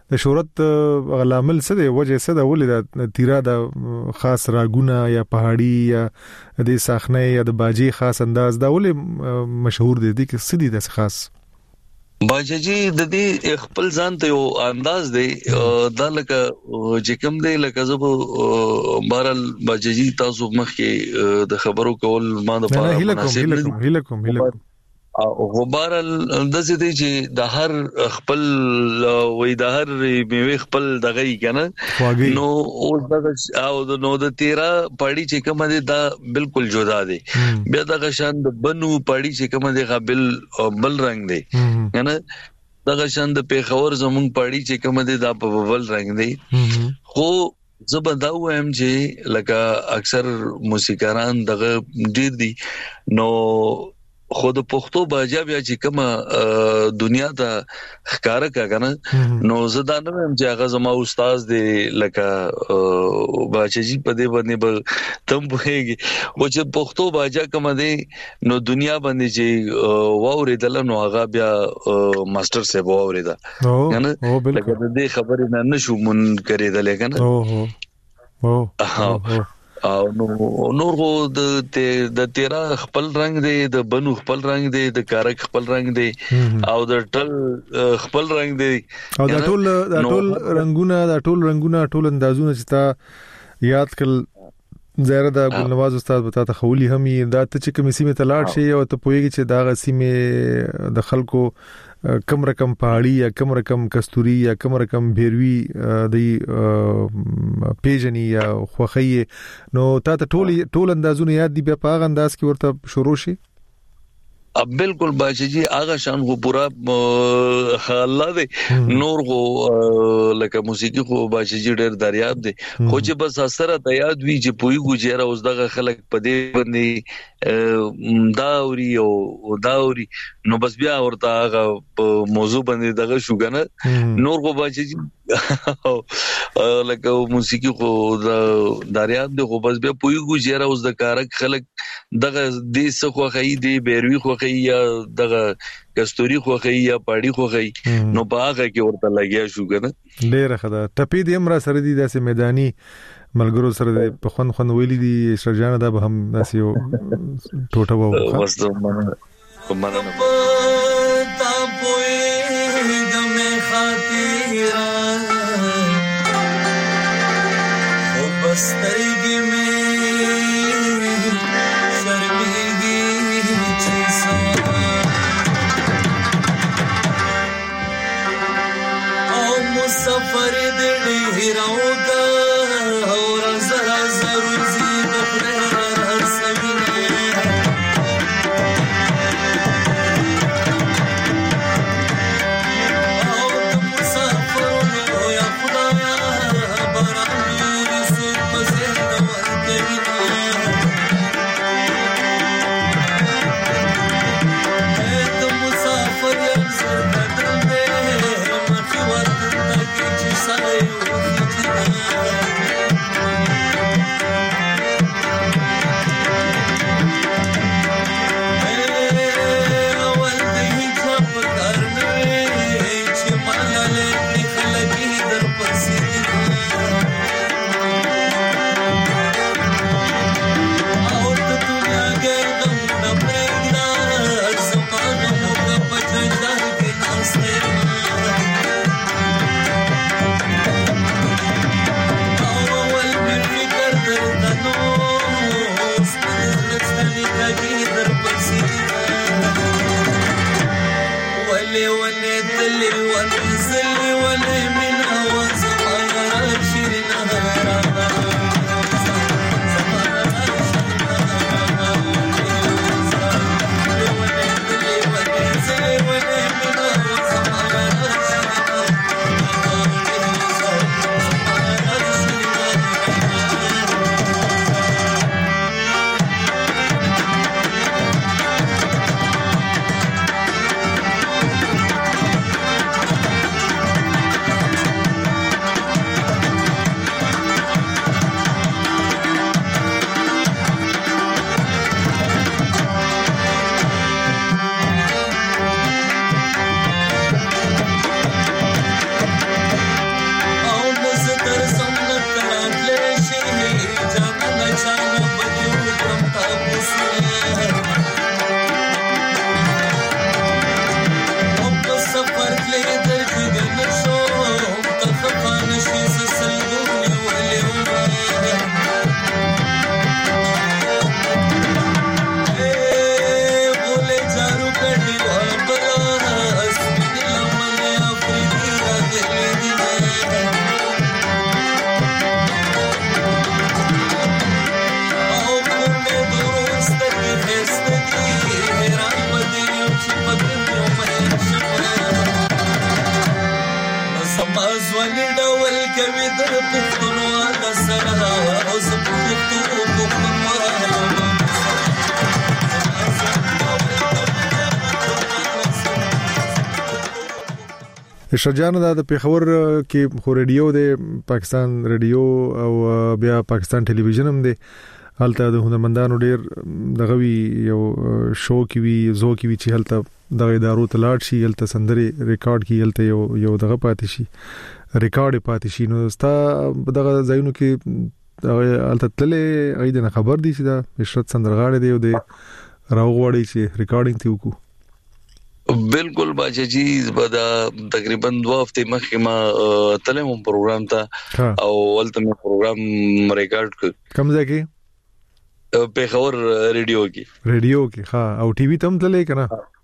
د شهرت غلامل څه دی وجه څه ده ولې د تیرا د خاص راګونه یا پهاړي یا د ساخنه یا د باجی خاص انداز دا ولې مشهور دي د سدي د خاص باجی د دې خپل ځان ته یو انداز دی دا لکه چې کوم دی لکه زب بهرال باجی تاسو مخکې د خبرو کول ما د پاره مناسب هله او بهرال د دې چې د هر خپل وې د هر میوه خپل دغه کنه نو اوس د نو د 13 پاړي چې کوم دي دا بالکل جدا دي بیا د شان د بنو پاړي چې کوم دي قابل بل رنگ دي کنه د شان د پیښور زمون پاړي چې کوم دي دا په بل رنگ دي خو زبدا وایم چې لکه اکثر موسیقاران دغه ډیر دي نو خود پښتو باجا بیا چې کومه دنیا ته ښکارا کاغنه نو زدا نه هم چې هغه زما استاد دی لکه باچی په دې باندې به تم وهږي او چې پښتو باجا کوم دی نو دنیا باندې چې واورېدل نو هغه بیا ماستر صاحب واورېدا کنه لکه دې خبرې نه نشو مون کړېدل کنه او نور غو د 13 خپل رنگ دی د بنو خپل رنگ دی د کارک خپل رنگ دی او د ټل خپل رنگ دی او د ټول رنگونه ټول اندازونه چې تا یاد کړ زهره د ګلنواز استاد بتا ته خولي هم دا ته چې کوم سیمه تلاړ شي او ته پويږي چې دا غسیمه د خلکو کم رقم پهاړي یا کم رقم کستوري یا کم رقم بیروي د پیجنی یا خوخی نو تا ته ټول اندازونه یاد دي بیا په هغه انداز کې ورته شروع شي اب بالکل باجی آغا شان کو پورا الله دې نور کو لکه موسیقي خو باجی ډېر دریاب دي خو چې بس اثر ته یاد وی چې پوي ګجره اوس دغه خلک په دې باندې داوري او داوري نو بس بیا ورته هغه موضوع باندې دغه شوګنه نور کو باجی لکه موسیقي خو دریاب دي خو بس بیا پوي ګجره اوس د کارک خلک دغه دې څخه خي دي بیروي خو یا دغه کستوري خوخي یا پاړي خوخي نو باغه کې ورته لګیا شو کنه ډېر خدا ټپي دې امر سره دي داسې میداني ملګرو سره په خون ویلي دي شرجان دا به هم داسې یو ټوټه وو واسطه مننه تا پوي د مې خاطره او بسترګې مې سفر دې راوګه اور زرا زروزي بخره سمینه او مسافر یا خدایا باران رسول پسنه ورکینه اې مسافر یا سر بدل ځوان ډول کوي د پښتونوال سره او شجان د پیښور کې خو ریډیو د پاکستان ریډیو او بیا پاکستان ټلویزیون هم دی هلته د هنرمندانو ډیر دغه یو شو کې وی زو کې وی چې هلته د ادارو تلاټ شي هلته سندري ریکارډ کې هلته یو دغه پاتې شي ریکارډ پاتې شي نو ستا دغه ځایونو کې هلته تللې اېدنه خبر دي چې دا عشرت سندرغاړي دی او د راوغوړي چې ریکارډینګ تی وکړو بالکل باچا جی بدا تقریبا 2 هفته مخکې ما تلم پروګرام ته او ولته مې پروګرام ریکارډ کوم ځای کې پیښور ریډیو کې ها او ټي وي تم تللې کنه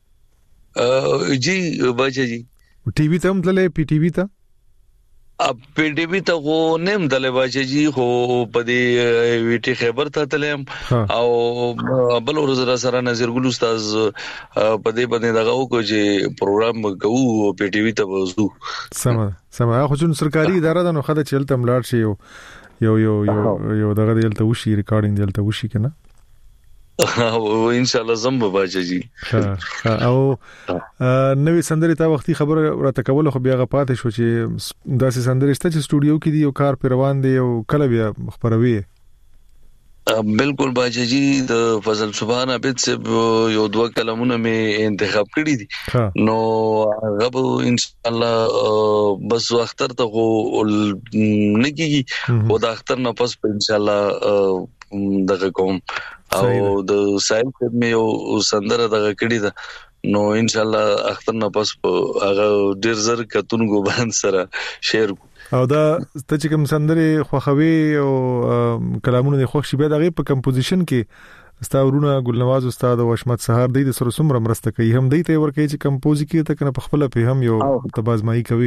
جی باچا جی ټي وي تم تللې پی ټي وي ته اب پی ټي وي ته خو نیم تللې باچا جی خو په دې وی ټي خیبر ته تلم او بل ورځ سره نظر ګل استاد په دې باندې دغه وکړو چې پروګرام کوو پی ټي وي ته وځو سم خو چې سرکاري اداره ده نو خدای چلته ملاړ شي یو دغه دلته وشي ریکارډینګ دلته وشي کنه او ان شاء الله زم باچا جی او نوې سندري تا وختي خبر راته کول خو بیا غپاتې شو چې داسې سندري ست چې سټوډیو کې دی او کار پر روان دی او کله بیا خبروي بالکل باچا جی د فضل سبحان عبد سے یو 2 کلمونه می انتخاب کړی دي نو غو ان شاء الله بس اختر ته نکیږي او د اختر نه پس ان شاء الله دغه کوم او د سایل می یو سندره دغه کړی ده نو ان شاء الله اختر نه پس هغه ډیر زر کتونګو باندې سره شیر او دا ته چې کوم سندري خوخوي او کلامونه خوښ شي به دغه په کمپوزیشن کې استاورونه ګلنواز استاد او حشمت سهار د سره سمره مرسته کوي هم دی ته ورکه چې کمپوز کې ته کنه په خپل په هم یو تبازمایي کوي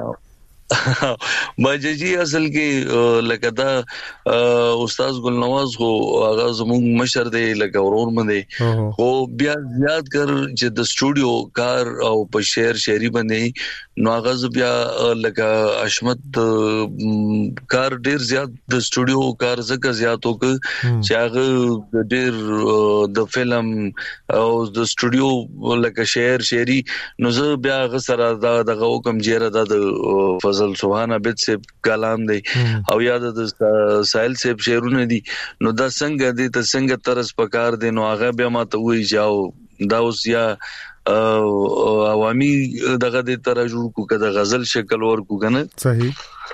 باجی اصل کې لکه دا استاد ګلنواز خو هغه زموږ مشر دی لکه ورور مده خو بیا زیات کر چې د سټوډیو کار او په شعري باندې نو هغه بیا لکه حشمت کار ډیر زیات د سټوډیو کار زکه زیات وک چې هغه ډیر د فلم او د سټوډیو لکه شعري نو زه بیا هغه سره دغه حکم جره د فضل سبحان عبد سے کلام دی او یاد د سائل سے شعرونه دي نو دا څنګه دي ته څنګه طرز پکار دي نو هغه بیا ماته وی جاو دا اوس یا عوامي دغه د ترجمه کو کده غزل شکل ور کو کنه صحیح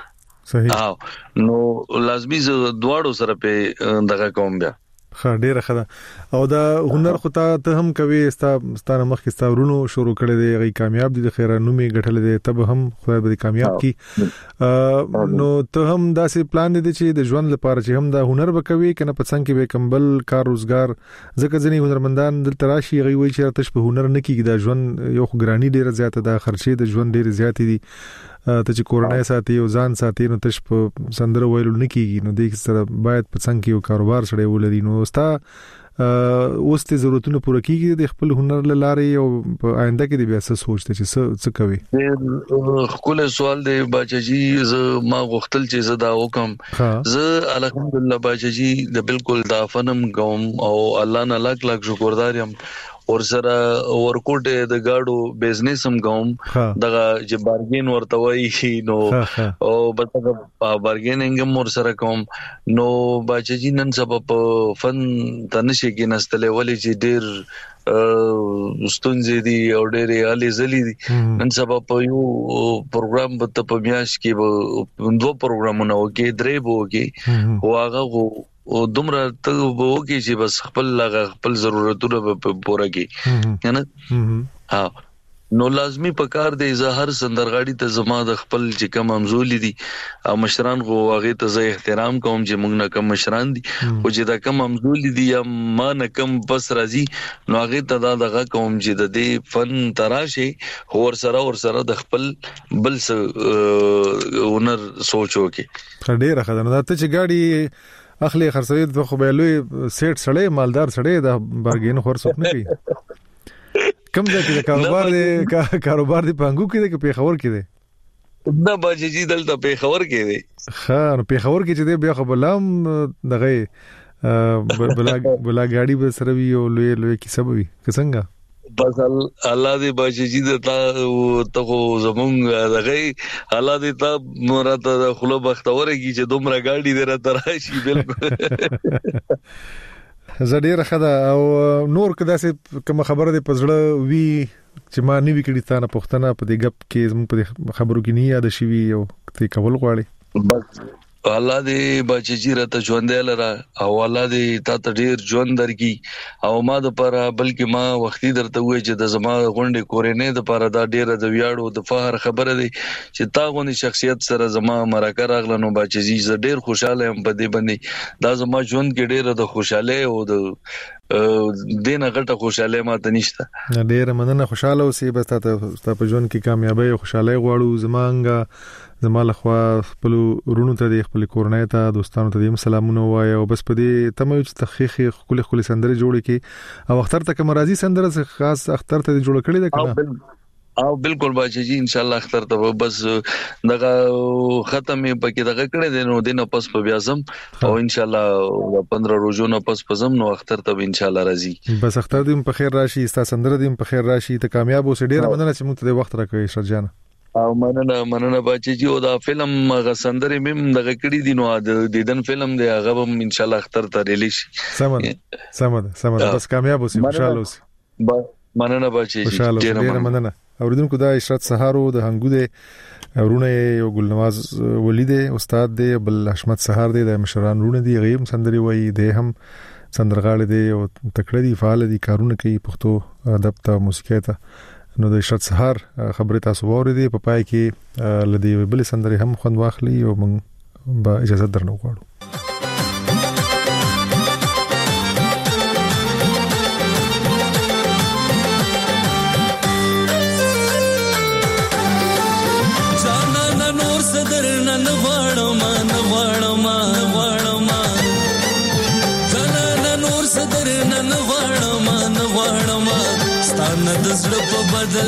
نو لازمي ز دواړو سره په دغه کوم بیا ډیره خدا او دا هنر خو ته هم کوي ستاره مخ کې ستورونو شروع کړي دي غي کامیاب دي خیره نومي غټل دي تب هم خدای به کامیاب کی نو ته هم داسې پلان دي چې د ژوند لپاره چې هم دا هنر وکوي کنه په څنګه کې به کمبل کار روزګار ځکه ځنی هنرمندان دلته راشي غي وای چې تاسو په هنر نه کیږي دا ژوند یو ګرانی ډیره زیاته ده خرچې د ژوند ډیره زیاتې دي ته چې کورنۍ ساتي او ځان ساتي نو تاسو په سندره ویلو نه کیږي نو د سره باید په څنګه یو کاروبار سره ولري نو ستا اوس ته ضرورتونه پوره کیږي د خپل هنر لاره او په آینده کې د بیا څه سوچته چې څه کوي خپل سوال دی باچا جی ما غوښتل چې زه دا وکم زه الحمدلله باچا جی د بالکل دا فنم کوم او الله نه لاک شکردار یم اور سره ورکوټه د گاډو بزنس هم کوم دغه چې بارګین ورته وایي نو او بلته بارګیننګ هم ور سره کوم نو باچا جی نن سبب فن تنشي کې نستلې ولې چې ډیر ستونزې دي او ډېرې علي زلي دي نن سبب یو پروګرام په میاش کې 2 پروګرامونه وکي 3 وکي واغه او دومره ته وګورئ چې بس خپل ضرورتونه په پوره کې کنه نو لازمی پکار دی زهر سندرغاړي ته زما د خپل چې کم امزولي دي او مشران غو واغې ته زه احترام کوم چې موږ نه کم مشران دي او چې دا کم امزولي دي یا ما نه کم بس راځي نو هغه ته دا دغه کوم چې د دې فن تراشه اور سره د خپل بل هنر سوچو کې ډېر خدانه ته چې گاډي اخلي خرڅوي د خو به لوی سیټ سړی مالدار سړی د بارګین خور څوک نه کوي کم ځکه کاروبار دی پنګو کې دی په خبر کې دی دا باجی دلته په خبر کې دی نو په خبر کې چې دی بیا خبرلام دغه بلا غاډي به سره وی او لوی کی سبب وی څنګه بس الله دې باجی د ته زمونږ دغه الله دې ته مرته خلو بختوره کی چې دومره غاډي دره تراشي بالکل زړه خدا او نور کدا سه کوم خبره دې پزړه وی چې ما نیوي کړی تا نه پښتنه په دې غب کې زموږ په خبرو کې نه یاد شي او ته کول غواړي بس الله دې بچی راته ژوند لره او الله دې تا ته ډیر ژوند درکې او ما د پر بلکې ما وختي درته وې چې د زما غونډې کورینې د پر دا ډیره د ویاړو د فخر خبره دی چې تا غونې شخصیت سره زما مرکه راغلنو بچی ز ډیر خوشاله هم په دې باندې دا زما ژوند کې ډیره د خوشاله او د دینه غټه خوشاله ماته نشته ډیر مننه خوشاله اوسې بس ته په ژوند کې کامیابی او خوشاله غواړو زمانګه زماله خو خپل ورونو ته د خپل کورنۍ ته دوستانو ته دیم سلامونه وایي او بس په دې تمه چې تخخیخ خپل سندره جوړ کی او اختر ته کوم راځي سندره خاص اختر ته جوړ کړی ده کنه او بالکل باجی ان شاء الله اختر ته بس دغه ختمه پکې دغه کړی دی نو دینه پس په بیازم او ان شاء الله 15 ورځې نو پس پزم نو اختر ته ان شاء الله راځي بس اختر دې په خیر راشي ستا سندره دې په خیر راشي ته کامیاب اوسې ډیر مننه چې موږ ته وخت راکړې شرجان او مننه باجی او دا فلم غسندره مم دغه کړی دی نو د دیدن فلم دی هغه هم ان شاء الله اختر ته ریلیز سمه بس کامیاب اوسې خوشاله اوسې مننه باجی ډیر مننه اوریدونکو دا اشرت سهارو د هنګو دی ورونه یو ګلنواز ولید استاد دی بل حشمت سهار دی د مشران رونه دی غیم سندري وای دی هم سندرغاړي دی او تکړه دی فعال دی کارونه کوي پښتو ادب ته موسیقي ته نو د اشرت سهار خبره تاسو ووري په پای کې لدی بل سندري هم خوند واخلي او موږ به اجازه درنو غواړو زړه په بدل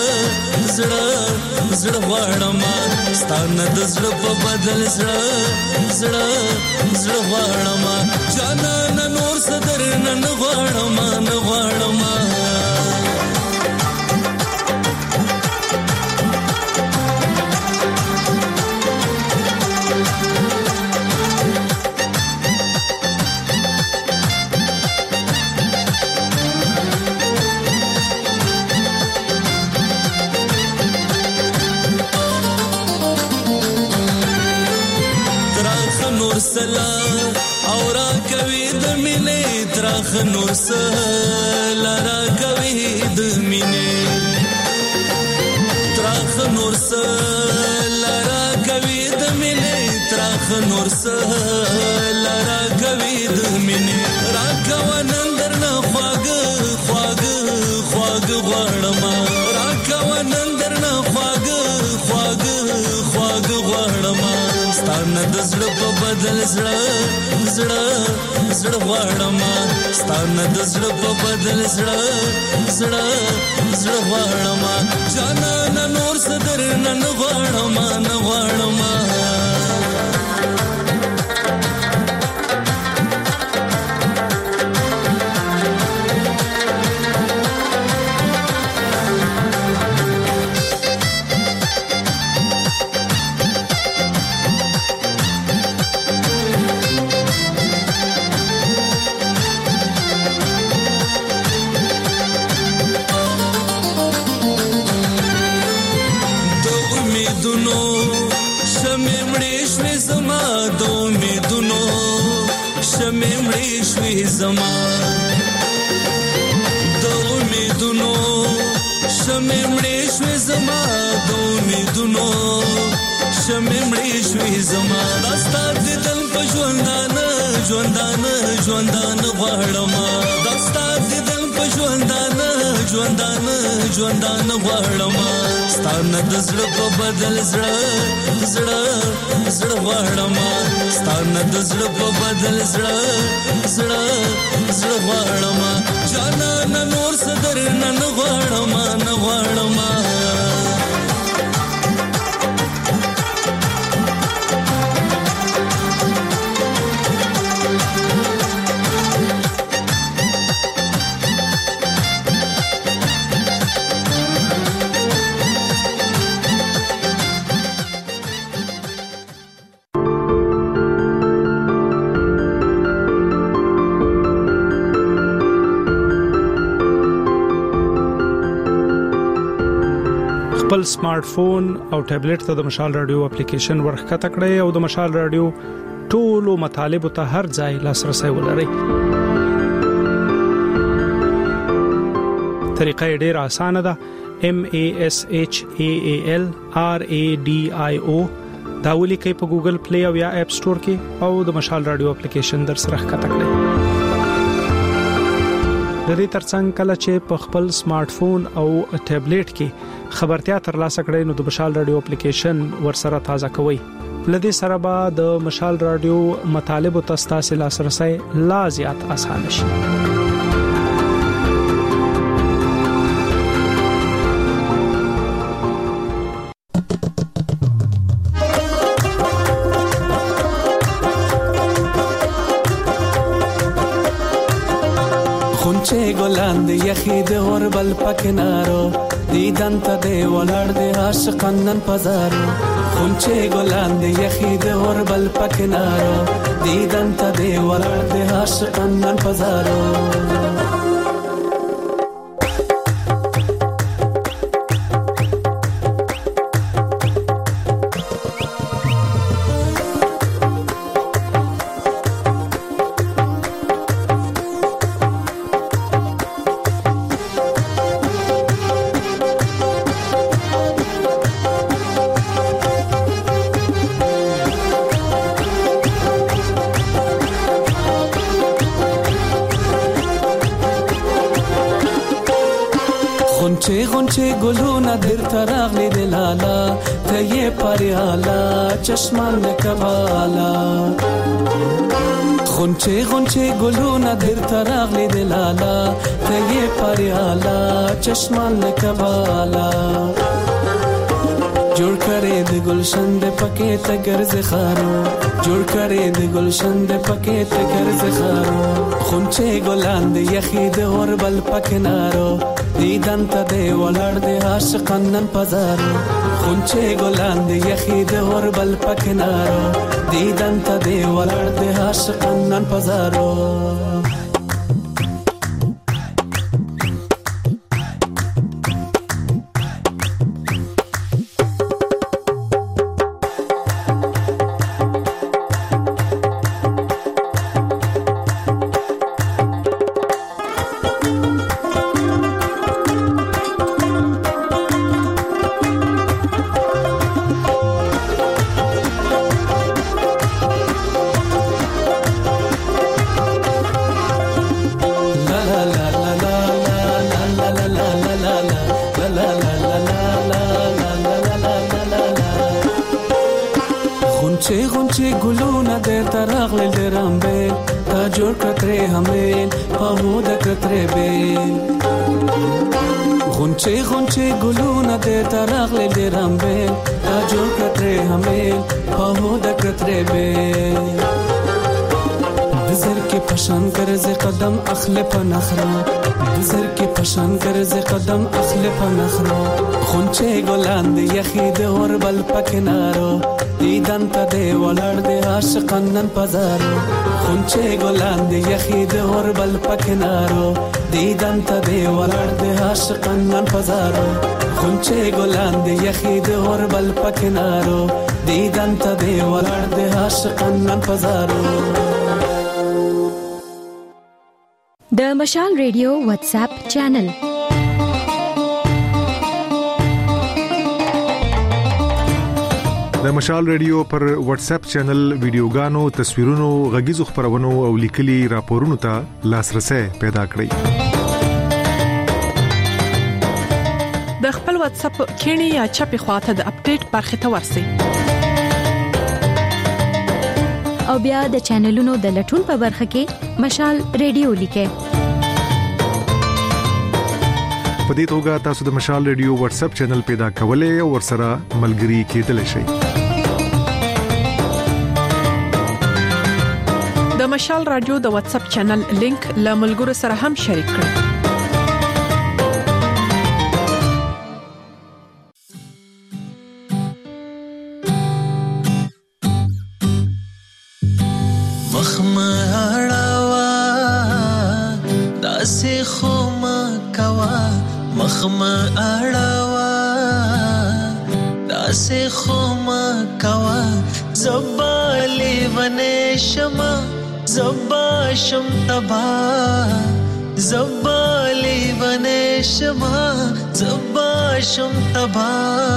زړه غواړم ستانه د زړه په بدل زړه غواړم جانان نور صدر نن غواړم نور سلا را کوي د مینې تراخ نور سلا را کوي د مینې تراخ نور سلا را کوي د مینې را کوونن درنه خواږ غواړم را کوونن درنه خواږ غواړم ستانه د زړه په بدل زړه غواړم ستانه د زړه په بدل زړه غواړم جانان نور صدر نن غواړم زما د امیدونو شمع مړې شوې زما د امیدونو شمع مړې شوې زما داستا د دل په ژوندانه غواړم داستا د دل په ژوندانه غواړم ستانه د زړه په بدل زړه غواړم ستانه د زړه په بدل زړه غواړم جانان نور صدر نن غواړم خپل سمارټ فون او ټابلیټ ته د مشال رادیو اپلیکیشن ورخکته کړئ او د مشال رادیو ټولو مطالب ته هر ځای لاسرسي ولرئ. طریقه ډېره اسانه ده. MASHAALRADIO دا ولیکئ په ګوګل پلی او یا اپ سٹور کې او د مشال رادیو اپلیکیشن در سره ښکته کړئ. د دې ترڅنګ کله چې په خپل سمارټ فون او ټابلیټ کې خبرتیا ترلاسه کړئ نو د مشال رادیو اپلیکیشن ورسره تازه کوئ. لدې سره به د مشال رادیو مطالب او تاسو لاسرسي لا زیات آسان شي. خونچه ګلان د یخي د اوربل پکنارو دیدن ته دی ولړ د عاشقان نن پزارو. خونچه ګلان د یخي د اوربل پکنارو دیدن ته دی ولړ د عاشقان نن پزارو. غونچه ګلونه در تراغلی د لالا ته یې پریالا چشمان کبالا. غونچه ګلونه در تراغلی د لالا ته یې پریالا چشمان کبالا. جوړ کړې د گلشن د پکې ته ګرځ خارو جوړ کړې د گلشن د پکې ته ګرځ خارو. خونچه ګلان د یخي د اوربل پکنارو دیدن ته دی ولړ د عاشقان نن پزارو. خونچه ګلان د یخي د اوربل پکنارو دیدن ته دی ولړ د عاشقان نن پزارو. غونچه ګلونه د تراغل درامبه تا جوړ کتره همین په مو د کتره به. غونچه ګلونه د تراغل درامبه تا جوړ کتره همین په مو د کتره به. بزر کې پشان کرز قدم اخله په نخرا بزر کې پشان کرز قدم اخله په نخرا. غونچه ګلان د یخي د اوربل پکنارو دیدن ته دی ولړ د عاشقان نن پزارو. خونچه ګلان د یخي د اوربل پکنارو دیدن ته دی ولړ د عاشقان نن پزارو. خونچه ګلان د یخي د اوربل پکنارو دیدن ته دی ولړ د عاشقان نن پزارو. د مشال ریډیو واتس اپ چینل د مشال ریډیو پر واتس اپ چینل ویډیوګانو تصویرونو غږیزو خبرونو او لیکلي راپورونو ته لاسرسي پیدا کړئ. د خپل واتس اپ کینی یا چپی خواته د اپډیټ برخه ته ورسئ او بیا د چینلونو د لټون په برخه کې مشال ریډیو لیکئ. په دې توګه تاسو د مشال ریډیو واتس اپ چینل پیدا کولای او ورسره ملګري کېدلی شئ. د مشال رادیو د واتس اپ چینل لینک له ملګرو سره هم شریک کړئ. مخم اړوا داسې خو ما کوا زبالی ونشما زبا شم تبا زبالی ونشما زبا شم تبا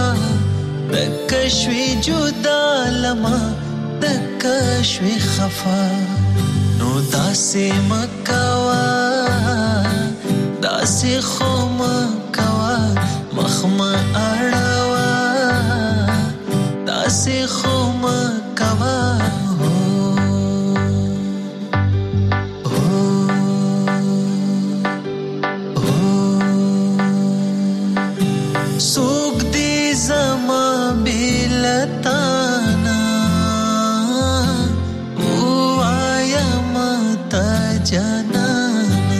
دکشوی جدا لما دکشوی خفا نو داسې مکوا داسې خو مکوا مخما اړوا داسې خو مکوا سوق دی زما بلتانا وایا متا جانانا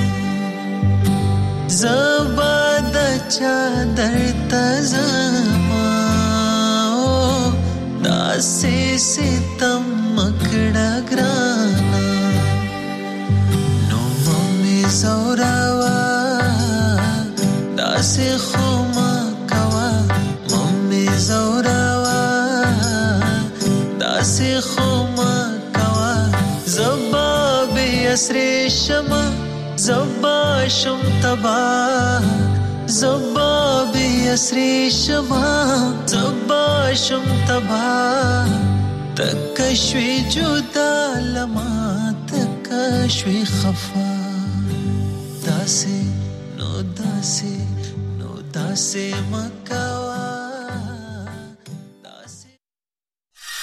زباد چادر تزما داسې ستم مکړه ګرانا نو مې زوراوا داسې خو ما کوا مې زوراوا داسې خو ما کوا زباب اسر شما زبا شم تبا زباب اسر شما زبا شم تبا تکشوی جدا لما تکشوی خفا داسې نو داسې مکوا